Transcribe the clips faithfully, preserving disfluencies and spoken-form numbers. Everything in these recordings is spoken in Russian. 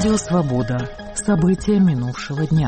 Радио «Свобода». События минувшего дня.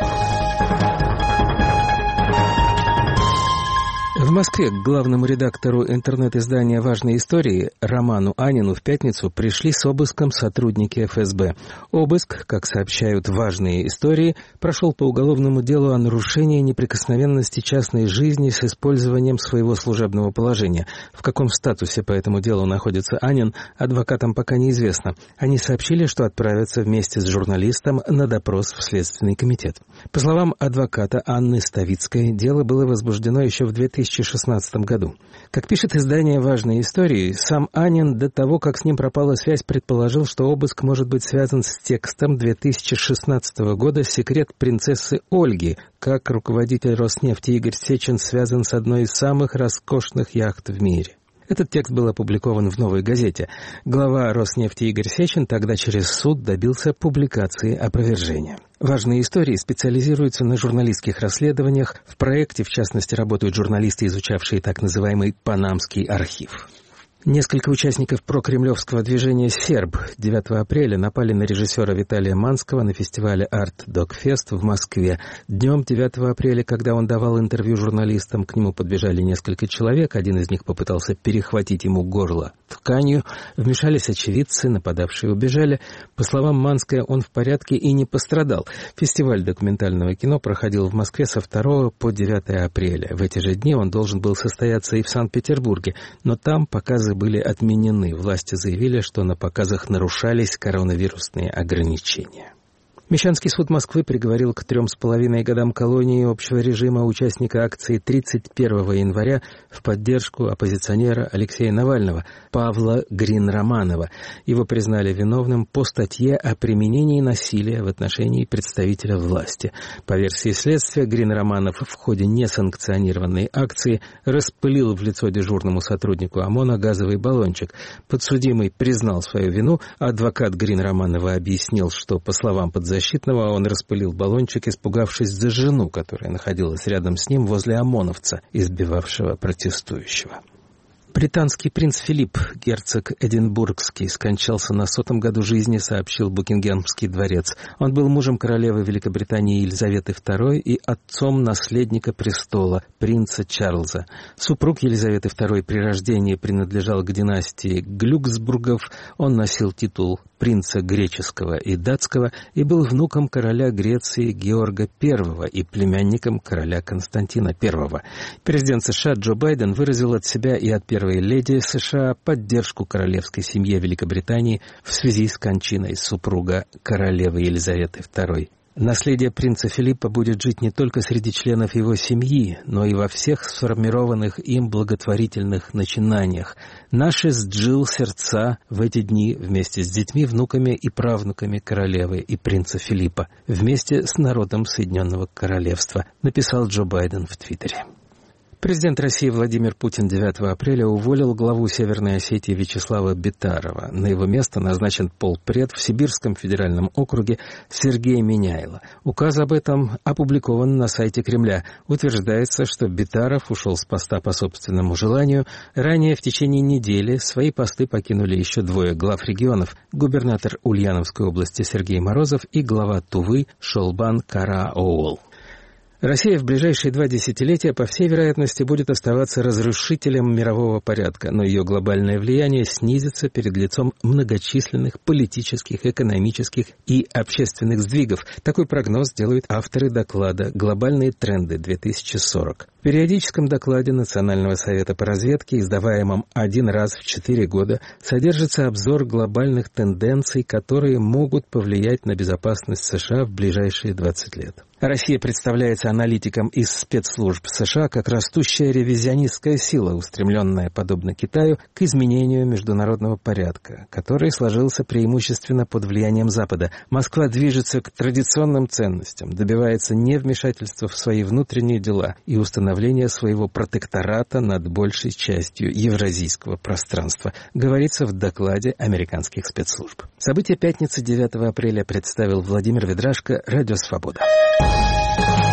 В Москве к главному редактору интернет-издания «Важные истории» Роману Анину в пятницу пришли с обыском сотрудники эф эс бэ. Обыск, как сообщают «Важные истории», прошел по уголовному делу о нарушении неприкосновенности частной жизни с использованием своего служебного положения. В каком статусе по этому делу находится Анин, адвокатам пока неизвестно. Они сообщили, что отправятся вместе с журналистом на допрос в Следственный комитет. По словам адвоката Анны Ставицкой, дело было возбуждено еще в две тысячи шестнадцатом году. Как пишет издание «Важные истории», сам Анин до того, как с ним пропала связь, предположил, что обыск может быть связан с текстом две тысячи шестнадцатого года «Секрет принцессы Ольги», как руководитель Роснефти Игорь Сечин связан с одной из самых роскошных яхт в мире. Этот текст был опубликован в «Новой газете». Глава Роснефти Игорь Сечин тогда через суд добился публикации опровержения. «Важные истории» специализируются на журналистских расследованиях. В проекте, в частности, работают журналисты, изучавшие так называемый «Панамский архив». Несколько участников прокремлевского движения «Серб» девятого апреля напали на режиссера Виталия Манского на фестивале «Арт Док Фест» в Москве. Днем девятого апреля, когда он давал интервью журналистам, к нему подбежали несколько человек. Один из них попытался перехватить ему горло тканью. Вмешались очевидцы, нападавшие убежали. По словам Манского, он в порядке и не пострадал. Фестиваль документального кино проходил в Москве со второго по девятое апреля. В эти же дни он должен был состояться и в Санкт-Петербурге, но там показы были отменены. Власти заявили, что на показах нарушались коронавирусные ограничения. Мещанский суд Москвы приговорил к трем с половиной годам колонии общего режима участника акции тридцать первого января в поддержку оппозиционера Алексея Навального Павла Грин-Романова. Его признали виновным по статье о применении насилия в отношении представителя власти. По версии следствия, Грин-Романов в ходе несанкционированной акции распылил в лицо дежурному сотруднику ОМОНа газовый баллончик. Подсудимый признал свою вину, а адвокат Грин-Романова объяснил, что, по словам подзащитного, Защитного он распылил баллончик, испугавшись за жену, которая находилась рядом с ним возле ОМОНовца, избивавшего протестующего. Британский принц Филипп, герцог Эдинбургский, скончался на сотом году жизни, сообщил Букингемский дворец. Он был мужем королевы Великобритании Елизаветы второй и отцом наследника престола, принца Чарльза. Супруг Елизаветы второй при рождении принадлежал к династии Глюксбургов. Он носил титул принца греческого и датского и был внуком короля Греции Георга Первого и племянником короля Константина Первого. Президент США Джо Байден выразил от себя и от первой леди США поддержку королевской семье Великобритании в связи с кончиной супруга королевы Елизаветы второй. Наследие принца Филиппа будет жить не только среди членов его семьи, но и во всех сформированных им благотворительных начинаниях. Наши с Джилл сердца в эти дни вместе с детьми, внуками и правнуками королевы и принца Филиппа, вместе с народом Соединенного Королевства, написал Джо Байден в Твиттере. Президент России Владимир Путин девятого апреля уволил главу Северной Осетии Вячеслава Битарова. На его место назначен полпред в Сибирском федеральном округе Сергей Миняйло. Указ об этом опубликован на сайте Кремля. Утверждается, что Битаров ушел с поста по собственному желанию. Ранее в течение недели свои посты покинули еще двое глав регионов: губернатор Ульяновской области Сергей Морозов и глава Тувы Шолбан Караоол. Россия в ближайшие два десятилетия, по всей вероятности, будет оставаться разрушителем мирового порядка, но ее глобальное влияние снизится перед лицом многочисленных политических, экономических и общественных сдвигов. Такой прогноз делают авторы доклада «Глобальные тренды две тысячи сорок». В периодическом докладе Национального совета по разведке, издаваемом один раз в четыре года, содержится обзор глобальных тенденций, которые могут повлиять на безопасность США в ближайшие двадцать лет. Россия представляется аналитикам из спецслужб США как растущая ревизионистская сила, устремленная, подобно Китаю, к изменению международного порядка, который сложился преимущественно под влиянием Запада. Москва движется к традиционным ценностям, добивается невмешательства в свои внутренние дела и установления своего протектората над большей частью евразийского пространства, говорится в докладе американских спецслужб. События пятницы девятого апреля представил Владимир Ведрашко, Радио Свобода.